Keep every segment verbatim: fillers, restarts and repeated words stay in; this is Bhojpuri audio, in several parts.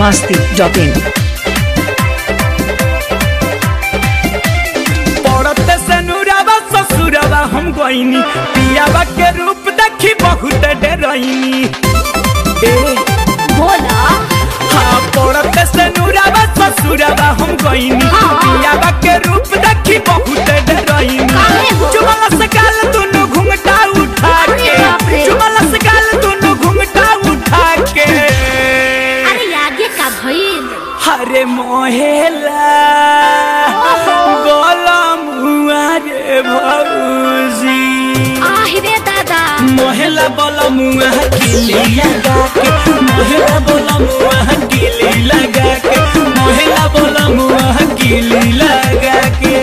मस्ती डॉट इन। पड़ते से नुरावा ससुरवा हम गईनी पियावा के रूप देखी बहुत डरईनी। बोला हाँ पड़ते से नुरावा ससुरवा हम गईनी पियावा के रूप देखी बहुत डरईनी। चुमला से गाल दोनों घुंघटा उठा के चुमला से गाल दोनों घुंघटा उठा के अरे आगे का भइल हरे मोहेला गोलम हुआ रे भौजी आहिरे दादा मोहेला बोलम हुआ किली लगा के मोहेला बोलम हुआ किली लगा के मोहेला बोलम हुआ किली लगा के।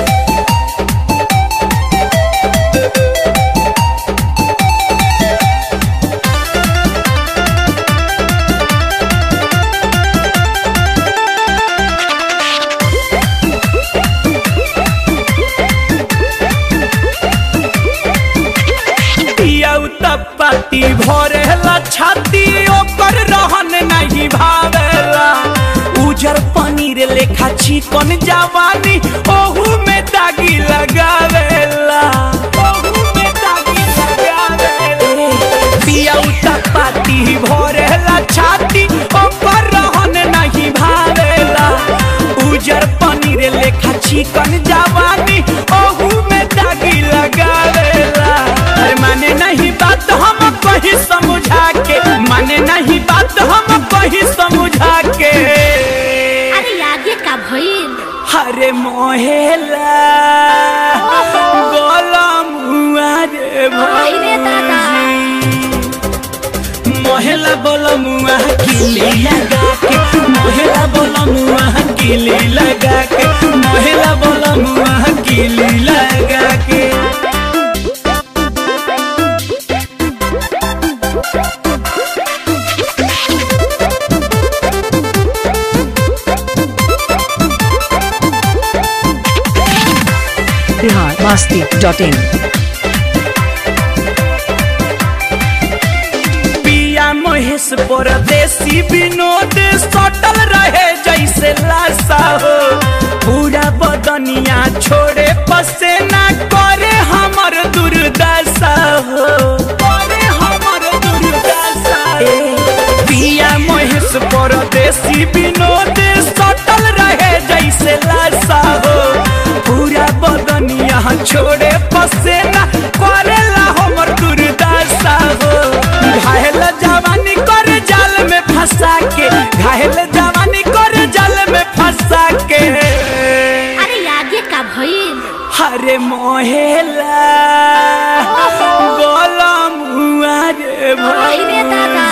पाती भरेला छाती ओकर रहन नहीं भावेला उजर पनीर लेखा चिकन जवानी ओहू में दागी लगावेला ओहू में दागी लगावेला पिया उता पाती भरेला छाती ओकर रहन नहीं भावेला उजर पनीर लेखा चिकन जवानी ओहू में दागी लगावेला। अरे माने नहीं बात हम कहीं समझा के माने नहीं बात हम कहीं समझा के अरे आगे का भइल हरे मोहेला गोलम हुआ रे आहिरे दादा मोहेला बोलम हुआ किली लगा के मोहेला बोलम हुआ किली लगा के मोहेला बोलम हुआ किली लगा के। Bihar Masti dot in. पिया महेश परदेसी विनोद सटल रहे जैसे लाशा हो पूरा बदनिया छोड़े पसेना करे हमर दुर्दशा हो करे हमर दुर्दशा हो। पिया महेश परदेसी विनोद सटल रहे जैसे लाशा हो पूरा बदनिया छोड़े पसेना करेला हमर दुर्दशा हो। घायल जवानी कर जाल में फंसा के घायल जवानी कर जाल में फंसा के अरे आगे का भइल हरे मोहेला गोलम हुआ रे आहिरे दादा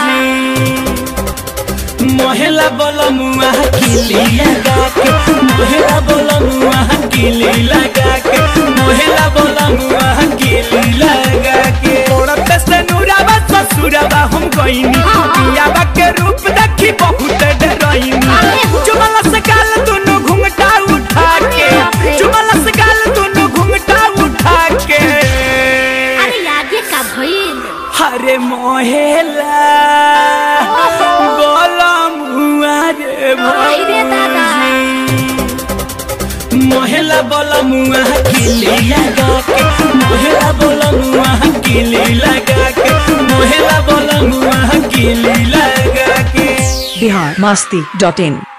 मोहेला बोलम हुआ किली लगा के मोहेला बोलम हुआ किली लगा के मोहेला बोलम हुआ किली लगा के। औरत से नुरावा ससुरवा हम गईनी पियावा के रूप देखी बहुत डरईनी। चुमला से गाल दोनों घुंघटा उठा के चुमला से गाल दोनों घुंघटा उठा के अरे आगे का भइल हरे मोहेला गोलम हुआ रे आहिरे दादा मोहेला बोलम हुआ किली लगा के मोहेला बोलम हुआ किली लगा के मोहेला बोलम हुआ किली लगा के। बिहार मस्ती डॉट इन।